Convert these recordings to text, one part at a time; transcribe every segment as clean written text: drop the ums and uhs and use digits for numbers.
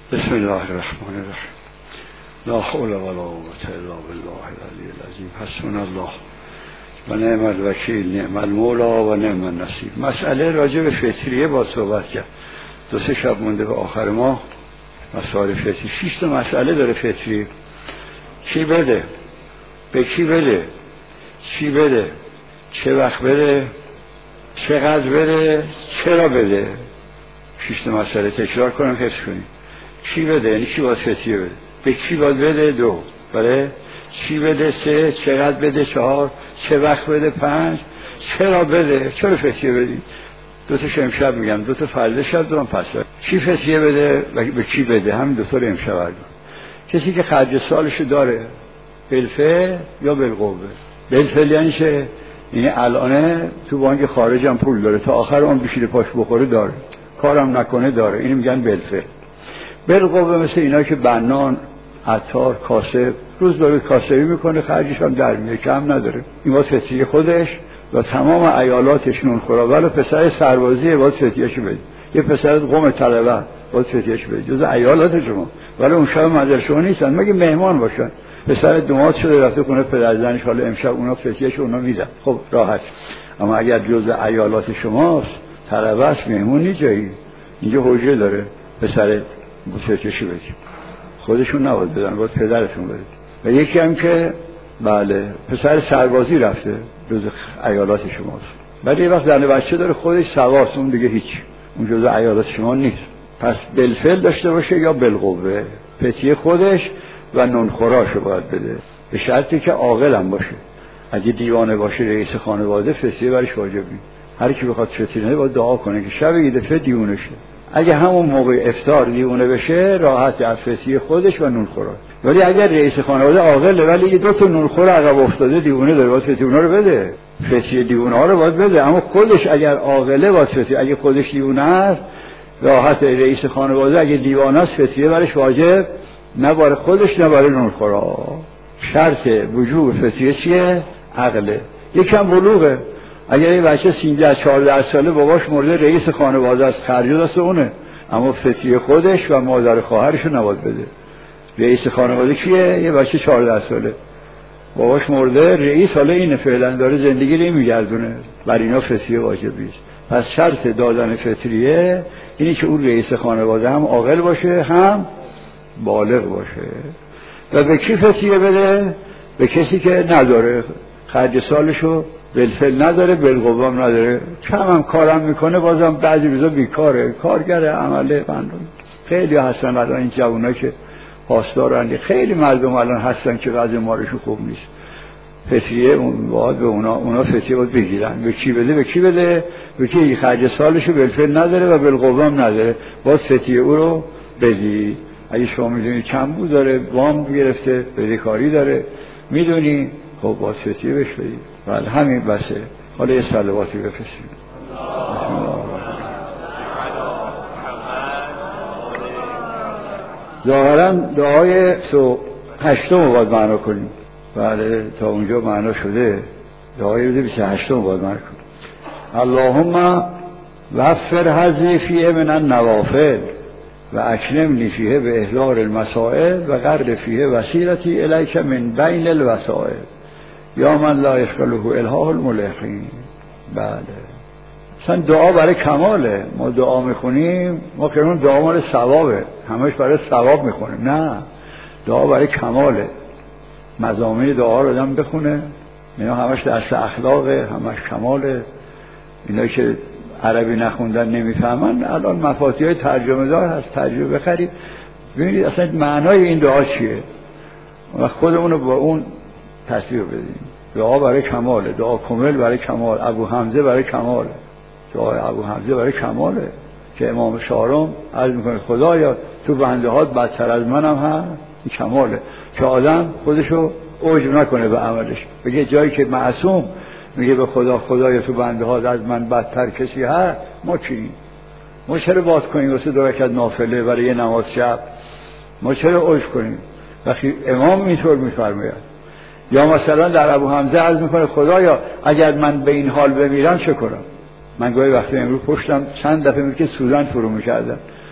بسم الله الرحمن الرحیم. لا حول ولا قوة الا بالله العلی العظیم. حسبنا الله و نعم الوکیل، نعم المولا و نعم النصیر. مسئله راجع به فطریه با صحبت کرد. 2-3 شب مونده به آخر ماه. مسائل فطری 6 تا مسئله داره فطریه. چی بده، به کی بده، چی بده، چه وقت بده، چقدر بده، چرا بده. 6 تا مسئله تکرار کنم حفظ کنیم. چی بده یعنی چی باید فطریه بده، به کی باید بده 2، بله، چی بده 3، چقدر بده 4، چه وقت بده 5، چرا بده، چرا فطریه بدی. 2 تا امشب میگم، 2 تا فردا شب، 2 تا پس فردا. چی فطریه بده و به کی بده، همین 2 تا رو امشب بگم. کسی که خرج سالشو داره بالفعل یا بالقوه. بالفعل یعنی چه؟ یعنی الان تو بانک خارج هم پول داره، تا آخر اون بشیره پاش بخوره داره، کارم نکنه داره، اینو میگن بالفعل. بالقوه مثل اینا که بنان، عطار، کاسب، روز داره کاسبی میکنه، خرجش هم در میاره، کم نداره. این واسه فطریه خودش و تمام عیالاتش نون خورا. ولی پسر سربازی واسه فطریه‌شو بده، یه پسر قوم طلبه واسه فطریه‌شو بده، جز عیالات شما. ولی اون شب مدرسه نیستن، مگه مهمان باشن. پسر دومات شده رفته خونه پدرزنش، حالا امشب اونا فطریه‌شو اونا میدن، خب راحت. اما اگر جز عیالات شماست، طلبه است، مهمون نی جایی، اینجا حجه داره، پسر فطریه‌شو بده. خودشون نباید بدن، باید پدرتون بده. و یکی هم که بله پسر سربازی رفته، جز عیالات شماست. ولی یه وقت زن بچه داره، خودش سواست، اون دیگه هیچ، اون جز عیالات شما نیست. پس بالفعل داشته باشه یا بالقوه. فطریه خودش و نونخوراشو باید بده، به شرطی که عاقل هم باشه. اگه دیوانه باشه، رئیس خانواده، فطریه برش واجب نیست. هر کی بخواد فطریه باید دعا کنه که شب یه دفعه دیوونه شه. اگه همون موقع افطار دیوونه بشه، راحت از فطریه خودش و نونخورا. ولی اگر رئیس خانواده عاقله ولی یه 2 تا نونخور عقب افتاده دیوونه داره، باید فطریه اونا رو بده. فطریه دیوونه ها رو باید بده. اما خودش اگر عاقله باید فطریه، اگه خودش دیوونه است راحت. رئیس خانواده اگه دیوانه است فطریه برش واجب نه باره خودش نه باره نونخورا. شرط وجوب فطریه چیه؟ عقله. یکم بلوغه. اگر یه بچه 13-14 ساله باباش مرده، رئیس خانواده است، خرج دست اونه، اما فطریه خودش و مادر خواهرش رو نباید بده. رئیس خانواده کیه؟ یه بچه 14 ساله باباش مرده، رئیس حالا اینه فعلا داره زندگی رو میگردونه، بر اینا فطریه واجبی است. پس شرط دادن فطریه اینه که اون رئیس خانواده هم عاقل باشه، هم بالغ باشه. و به کی فطریه بده؟ به کسی که نداره، خرج سالشو بالفعل نداره، بالقوه هم نداره، کم هم کارم میکنه، بازم بعضی روزا بیکاره، کارگره، عمله فندون. خیلی هستن الان این جوانایی که پاسدارن، خیلی مردم الان هستن که وضع مالشون خوب نیست. فطریه اون باید به اونا فطریه باید بگیرن. به کی بده؟ به کی بده؟ به کی خرج سالشو بالفعل نداره و بالقوه هم نداره، باید فطریه او رو بدی. اگه شما میدونی کم بود داره، وام گرفته، بدهکاری داره، میدونی، خب باید فطریه بهش بدی. بله همین بسه. حالا یه صلواتی بفرستیم. ظاهرا دعای 8 باید معنا کنیم. بله تا اونجا معنا شده. دعای روز 28 باید معنا کنیم. اللهم وفر حظی فیه من النوافل و اکرمنی فیه به احضار المسائل و قرر فیه وسیلتی الیک من بین الوسائل یا من لا یشغله الها الملحین. بله مثلا دعا برای کماله. ما دعا میخونیم، ما که اون دعا مال ثوابه، همش برای ثواب میخونیم، نه، دعا برای کماله. مضامین دعا رو آدم بخونه، اینا همش درس اخلاقه، همش کماله. اینا که عربی نخوندن نمیفهمن، الان مفاتیح ترجمه دار هست، ترجمه بخرید ببینید اصلا معنای این دعا چیه و خودمون رو با اون تصویر بدیم. دعا برای کماله، دعا کامل برای کمال. ابو حمزه برای کماله، دعای ابو حمزه برای کماله که امام شارم عرض میکنه خدایا تو بنده هات بدتر از منم هست، این کماله. که آدم خودشو عجب نکنه به عملش، بگه جایی که معصوم میگه به خدا خدایا تو بنده هات از من بدتر کسی هست، ما چیم؟ ما چرا باز کنیم واسه 2 رکعت نافله برای یه نماز شب؟ ما چرا عجب کنیم وقتی امام اینطور میفرماید؟ یا مثلا در ابو حمزه عرض میکنه خدایا اگر من به این حال بمیرم چه کنم؟ من گاهی وقتی امروز پشتم چند دفعه میگه سوزن فرو میکردم،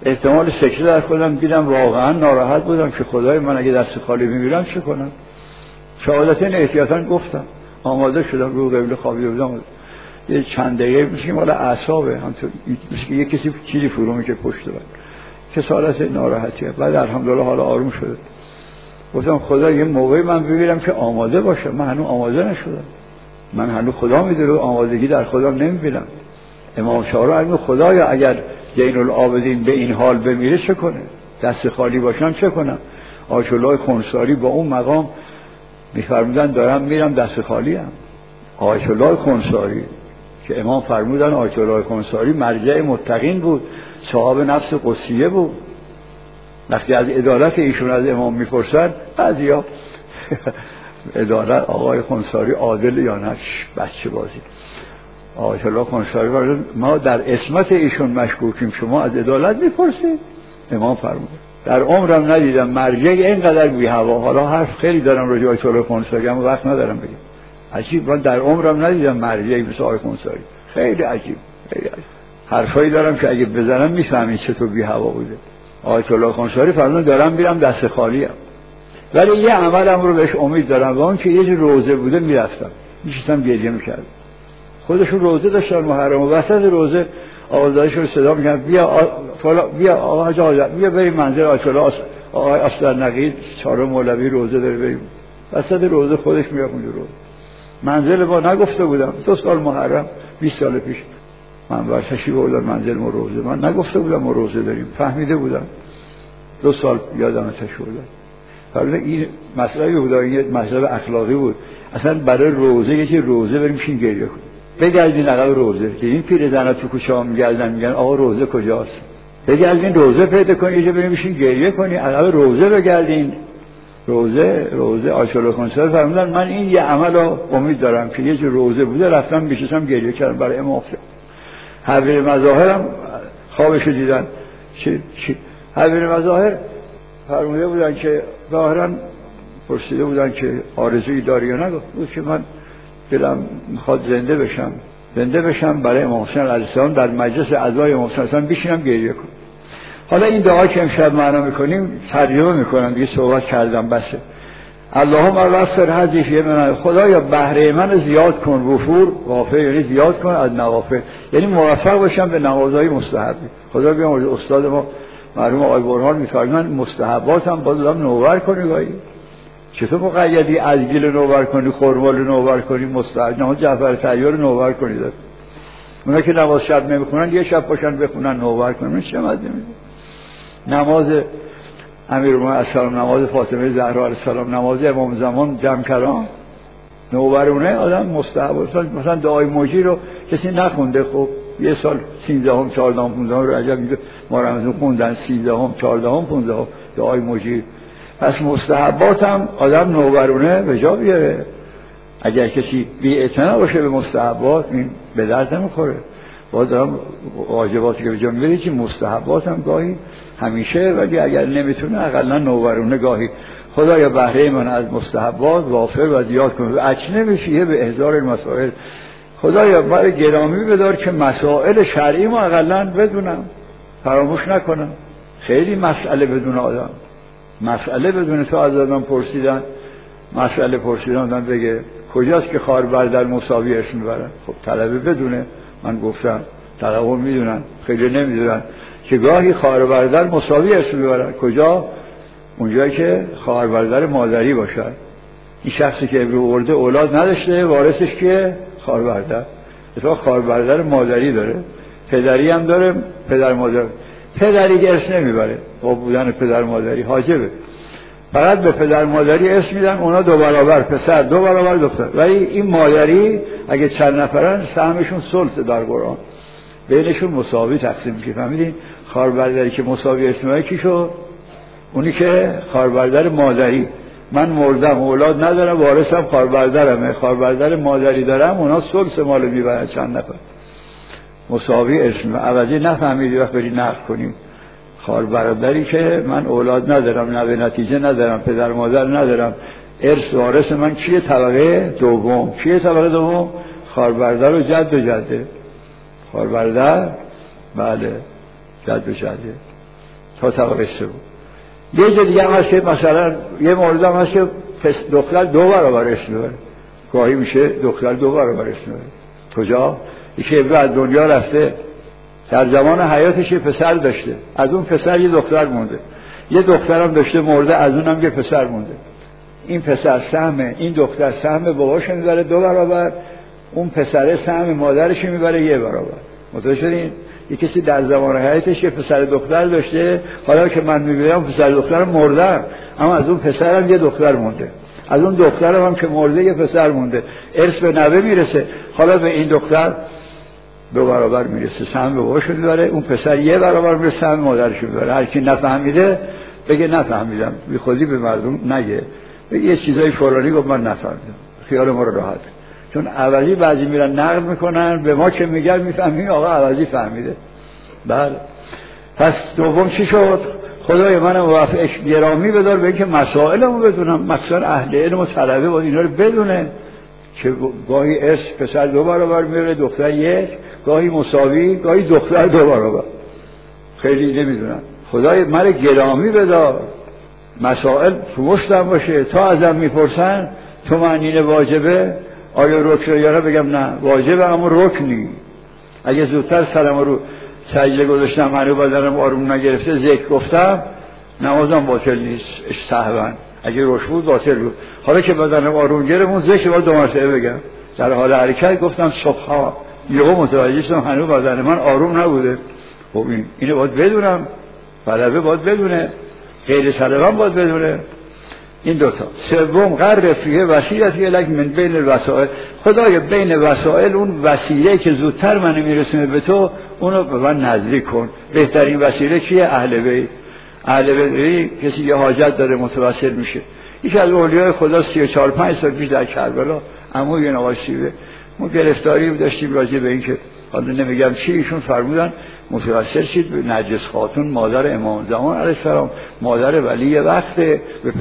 احتمال سکته در خودم دیدم، واقعا ناراحت بودم که خدای من اگه دست خالی میمیرم چه کنم. شهادتین احتیاطاً گفتم، آماده شدم، رو قبله خوابیده بودم. یه چند دقیقه میشه که مال اعصابه، همونطور میشه که یه کسی چیزی فرو میشه پشت من، کسالت ناراحتیه. بعد الحمدلله حالا آروم شده. گفتم خدا یه موقعی من ببینم که آماده باشه، من هنوز آماده نشدم، من هنوز خدا میدونه آمادگی در خدا نمیبینم. امام شاعر علم خدایا اگر زین العابدین به این حال بمیره چه کنه؟ دست خالی باشم چه کنم؟ آیت الله خنثاری با اون مقام میفرمودن دارم میرم دست خالی ام. آیت الله خنثاری که امام فرمودن آیت الله خنثاری مرجع متقین بود، صاحب نفس قدسیه بود. وقتی از عدالت ایشون از امام میپرسن بعضیا عدالت آقای خنثاری عادل یا نه، بچه بازی. آیت الله خنثاری فرمود ما در عصمت ایشون مشکوکیم، شما از عدالت میپرسید؟ امام فرمود در عمرم ندیدم مرجع اینقدر بی هوا. حالا حرف خیلی دارم راجع به آیت الله خنثاری اما وقت ندارم بگم. عجیب، من در عمرم ندیدم مرجعی مثل آیت خنثاری. خیلی عجیب، خیلی عجیب. حرفایی دارم که اگه بزنم میفهمید چطور بی هوا بوده. آیت الله خنثاری فرمود دارم میرم دست خالی ام، ولی یه عملم رو بهش امید دارم و اون که یه روزه بوده میرفتم میشستم گریه میکردم. خودشون روزه داشتن محرم و وسط روزه آوازدارشون صدا میکنن بیا آقا حاج آقا بیا بریم منزل آیت الله آقای اصلرنقی چهارم مولوی روزه داره بریم. وسط روزه خودش میره اونجا روزه. منزل ما نگفته بودم 2 سال محرم 20 سال پیش من ورششی بودم منزل ما روزه، من نگفته بودم ما روزه داریم، فهمیده بودم 2 سال یادم تشوردم. فرض این مسئله بود، این مسئله اخلاقی بود. اصلا برای روزه یکی روزه بریم شین گریه کنیم، بگردین عقب روزه که این پیرزنا تو کوچه ها میگردن میگن آقا روزه کجاست، بگردین روزه پیدا کنین یه جا بریم شین گریه کنین، عقب روزه بگردین. روزه آیت الله خنثاری فرمودن من این یه عمل رو امید دارم که یه جا روزه بوده رفتم میشستم گریه کردم برای امام حسین. حبیر مظاهرم خوابشو دیدن چی حبیر مظاهر فرموده بودن که ظاهرا پرسیده بودن که آرزویی داری یا نگفت بود که من دلم میخواد زنده بشم برای امام حسین علیه السلام در مجلس اعضای امام حسین بشینم گریه کنم. حالا این دعا که امشب معنا میکنیم ترجمه میکنم دیگه، صحبت کردم بسه. اللهم وفر هذه من، خدایا بهره من زیاد کن، وفور یعنی زیاد کن از نوافل، یعنی موفق باشم به نمازهای مستحبی. خدا بیامرزه. استاد ما مرحوم آقای برهان میفرمایند مستحباتم باید آدم نوبر کنی. گاهی چطور مقیدی از گل نوبر کنی، خرمال نوبر کنی، مستحب نماز جعفر طیار نوبر کنی؟ داد اونا که نماز شب نمیخونن یه شب باشن بخونن نوبر کنن چه مزه میده. نماز امیرالمومنین علیه السلام، نماز فاطمه زهرا علیه السلام، نماز امام زمان جمکران نوبرونه آدم مستحب. مثلا دعای موجی رو کسی نخونده، خب یه سال 13ام 14ام 15ام رجب میگه ما رمضان خوندن 13ام 14ام 15ام دعای موجی. پس مستحبات هم آدم نوبرونه به جا بیاره. اگر کسی بی‌اعتنا باشه به مستحبات این به درد نمیخوره. باید دارم واجباتی که به جا میبره چی مستحبات هم گاهی همیشه، ولی اگر نمیتونه اقلا نوبرونه گاهی. خدایا بهره من از مستحبات وافر و زیاد کن، اچ نمیشه به احضار المسائل. خدایا برای گرامی بدار که مسائل شرعی ما اقلا بدونم، فراموش نکنم. خیلی مسئله بدون آدم، مسئله بدون تو از آدم پرسیدن، مسئله پرسیدن آدم بگه کجاست که خار بردر مساوی اسم میبرن. خب طلبه بدونه. من گفتم طلبه میدونن، خیلی نمیدونن که گاهی خار بردر مساوی اسم میبرن. کجا؟ اونجایی که خار بردر مادری باشد. این شخصی که ابرو ورده اولاد نداشته، وارثش که خار بردر، اتفاق خار بردر مادری داره، پدری هم داره، پدر مادر. پدری که اسم نمیبره، با بودن پدر مادری حاجبه، فقط به پدر مادری اسم میدن، اونا 2 برابر پسر 2 برابر دختر. ولی این مادری اگه چند نفرن سهمشون ثلث در قرآن، بینشون مساوی تقسیم میشه. فهمیدین؟ خاربردری که مساوی اسمه کی شد؟ اونی که خاربردر مادری. من مردم اولاد ندارم، وارثم خاربردرمه، خاربردر مادری دارم، اونا ثلث مالو میبرن چند نفر. مساوی اسم عوضی نفهمیدی وقت بری نقل کنیم. خال برادری که من اولاد ندارم، نه به نتیجه ندارم، پدر مادر ندارم، ارث وارث من کیه؟ طبقه دوم. کیه طبقه دوم؟ خال برادر و جد و جده. خال برادر بله، جد و جده. تا طبقه سوم. یه جا دیگه هم هست که مثلا یه مورد هم هست که دختر 2 برابر اسم میبره، گاهی میشه دختر 2 برابر اسم میبره. کجا؟ یکی بعد دنیا رفته، در زمان حیاتش یه پسر داشته، از اون پسر یه دختر مونده، یه دخترم داشته مرده، از اونم یه پسر مونده. این پسر سهم این دختر سهم باباش میبره 2 برابر، اون پسر سهم مادرش میبره 1 برابر. متوجه شدین؟ یه کسی در زمان حیاتش یه پسر دختر داشته، حالا که من میبینم پسر دختر مرده، اما از اون پسرم یه دختر مونده، از اون دخترم هم که مرده یه پسر مونده، ارث به نوه میرسه. حالا به این دختر 2 برابر میرسه، سهم باباش میبره، اون پسر 1 برابر میرسه، سهم مادرش میبره. هر کی نفهمیده بگه نفهمیدم، بی خودی به مردم نگه، بگه یه چیزای فلانی گفت من نفهمیدم، خیال ما رو راحت. چون عوضی بعضی میرن نقل میکنن، به ما که میگن میفهمیم آقا عوضی فهمیده. بله. پس دوم چی شد؟ خدای من موفق گرامی بدار به اینکه مسائلمو بدونم، مخصوصا اهل علم و طلبه باید اینا رو بدونه که گاهی پسر 2 برابر میره، دختر 1، گاهی مساوی، گاهی دختر 2 برابر. خیلی نمیدونم. خدای من گرامی بدار مسائل تو مشتم باشه، تا ازم میپرسن تو معنی واجبه آیا رکن یا نه، بگم نه واجبه اما رکنی. اگه زودتر سرم رو سجده گذاشتم، هنو بدنم آروم نگرفته، ذکر گفتم، نمازم باطل نیست سهوا. اگه روش بود باطل بود. حالا که بدنم آروم گرفت، اون ذکر باید 2 مرتبه بگم. در حال حرکت گفتم سبحان، یهو متوجه شدم هنو بدن من آروم نبوده. خب اینو باید بدونم، طلبه باید بدونه، غیر طلبه باید بدونه. این 2 تا. سوم قرر فیه وسیلتی الک من بین الوسائل، خدای بین وسائل اون وسیله که زودتر من میرسونه به تو، اونو به من نزدیک کن. بهترین وسیله کیه؟ اهل بیت. اهل بیت کسی یه حاجت داره متوسل میشه. یکی از اولیای خدا 34-5 سال پیش در کربلا، عموی آقای سیبه، ما گرفتاری داشتیم راجع به این که حالا نمیگم چی، ایشون فرمودن متوسل شید به نرجس خاتون مادر امام زمان علیه السلام، مادر ولی وقت، به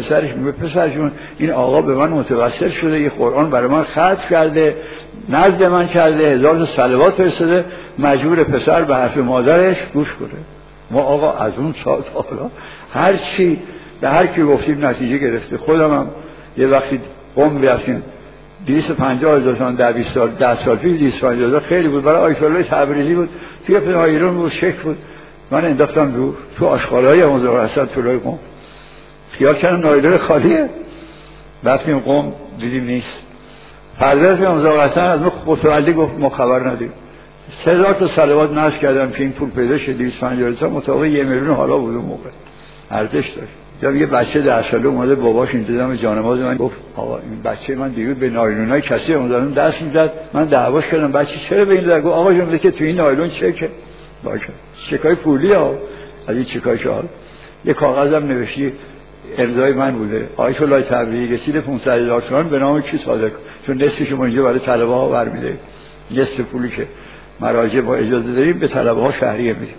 پسرشون این آقا به من متوسل شده، یه قرآن برای من ختم کرده، نزد من کرده، 1000 صلوات فرستاده، مجبور پسر به حرف مادرش گوش کنه. ما آقا از اون ساعت حالا هر چی به هر کی گفتیم نتیجه گرفته. خودم هم یه وقتی قم رفتیم 250,000 تومان در 20 سال 10 سال پیش 250,000 خیلی بود، برای آیت الله تبریزی بود، توی پناهیرون بود، شک بود، من انداختم دور تو آشغالای امام حسن طلوع قم، خیال کردم نایلون خالیه. رفتیم قم دیدیم نیست. فردا امام حسن از ما متولی گفت ما خبر ندیم. 3000 تا صلوات نشر کردم که این پول پیدا شد. 250,000 مطابق 1 میلیون حالا بود اون موقع، ارزش داشت. جب یه بچه 10 ساله اومده باباش اینجا جانماز من گفت آقا این بچه من دیروز به نایلونای کسی اون دست میزد، من دعواش کردم بچه چرا به این داد؟ گفت آقا جون بده که تو این نایلون چکه باشه، چکای پولی ها، از این چکای شال. یه کاغذم نوشتی امضای من بوده، آیت الله تبریزی رسید 500,000 تومان به نام کی صادق، چون نصفش ما اینجا برای طلبه ها برمیده، نصف پولی که مراجع با اجازه داریم به طلبه ها شهریه میدیم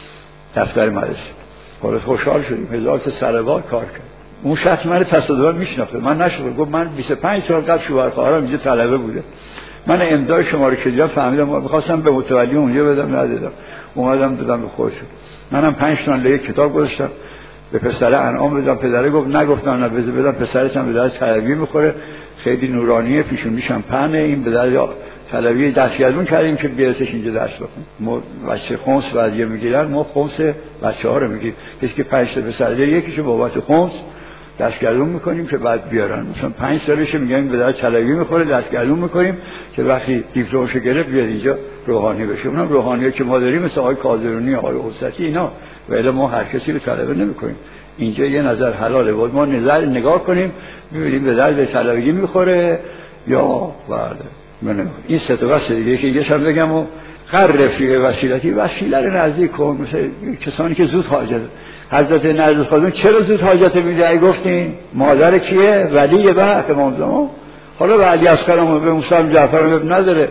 دفتر مدرسه. حالا خوشحال شدیم، 1000 تا صلوات کار کرد. اون شخص من تصادفاً میشناخته، من نشناختم. گفت من 25 سال قبل شوهرخواهرم اینجا طلبه بوده، من امضای شما رو که دیدم فهمیدم، می‌خواستم به متولی اونجا بدم ندادم، اومدم دادم به خودشون. منم 5 تومن یک کتاب گذاشتم به پسر انعام بدم، پدره گفت نگفتم نه بدم، پسرش هم به درس طلبی میخوره، خیلی نورانیه، پیشون میشم پهنه، این به درس طلبی دستگردون کردیم که بیارتش اینجا درس بخون. ما بچه خمس وضعیه میگیرن، ما خمس بچه ها رو میگیریم، کسی که 5 تا پسر داره یکیشو بابت خمس دستگردون میکنیم که بعد بیارن، مثلا 5 سالشه میگن به درس طلبی میخوره، دستگردون میکنیم که وقتی دیپلمشو گرفت بیاد اینجا روحانی بشه. اونم روحانیه که ما داریم مثل آقای کاظمی، آقای حستی اینا، ولی ما هر کسی رو طلبه نمیکنیم. اینجا یه نظر حلاله بود، ما نظر نگاه کنیم ببینیم به درس طلبگی میخوره یا بله. این 3 تا واسه دیگه که یه شب بگم و قرر فیه وسیلتی، وسیله رو نزدیک کن، مثل کسانی که زود حاجت. حضرت نرجس خاتون چرا زود حاجت میده؟ گفتین مادر کیه؟ ولی وقت امام زمان. حالا به علی اصغرم به موسی جعفر اب نداره،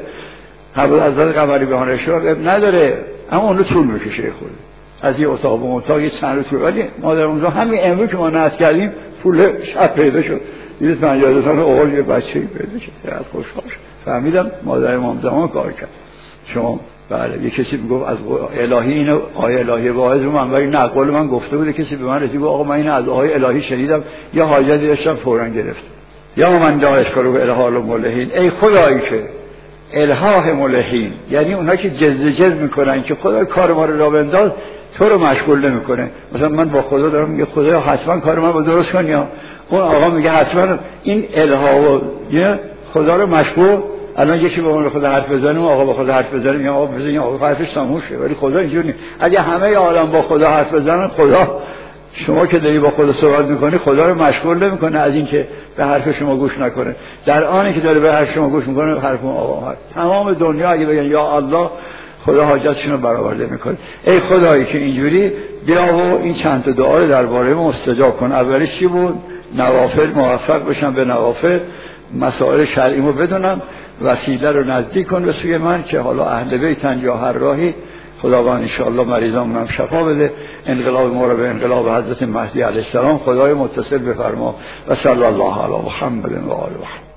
حضرت قمری بهانه شاه اب نداره، اما اون رو طول میکشه خود از یه اتاق به اتاق یه چند روز. ولی مادر اونجا همین امروز که ما نصب کردیم پول شب پیدا شد، 250,000 تومان اول یه بچه‌ای پیدا شد. از خوشحال شد، فهمیدم مادر امام زمان کار کرد. شما بله یه کسی میگفت از الهی اینو آیه الهی واعظ رو منبری نقل من گفته بود، کسی به من رسید آقا من اینو از آیه الهی شنیدم یا حاجتی داشتم فوراً گرفت. یا من داعش کرو به الهال و ملحین، ای خدایی که الهاه ملحین، یعنی اونا که جز میکنن که خدا کار ما رو راه بنداز، تو رو مشغول نمیکنه. مثلا من با خدا دارم میگه خدایا حتما کار من رو درست کن، یا اون آقا میگه حتما این الها و خدا رو مشغول. الان یکی با من خدا حرف بزنه، آقا با خدا حرف بزنه، میگه آقا بزنین آقا حرفش تموشه. ولی خدا اینجوری نیست. اگه همه عالم با خدا حرف بزنن، خدا شما که داری با خدا صحبت میکنی خدا رو مشغول نمیکنه از این که به حرف شما گوش نکنه. در آنی که داره به حرف شما گوش میکنه حرف آقا تمام دنیا اگه بگن یا الله، خدا حاجتشون رو برآورده میکنه. ای خدایی که اینجوری بیا و این چند تا دعا رو درباره ما استجاب کن. اولیش چی بود؟ نوافل، موفق بشم به نوافل، مسائل شرعی رو بدونم، وسیله رو نزدیک کن به سوی من که حالا اهل بیتن یا هر راهی. خداوند انشاءالله مریضامون هم شفا بده، انقلاب ما رو به انقلاب حضرت مهدی علیه السلام خدای متصل بفرما. و صلی الله علی محمد و آله.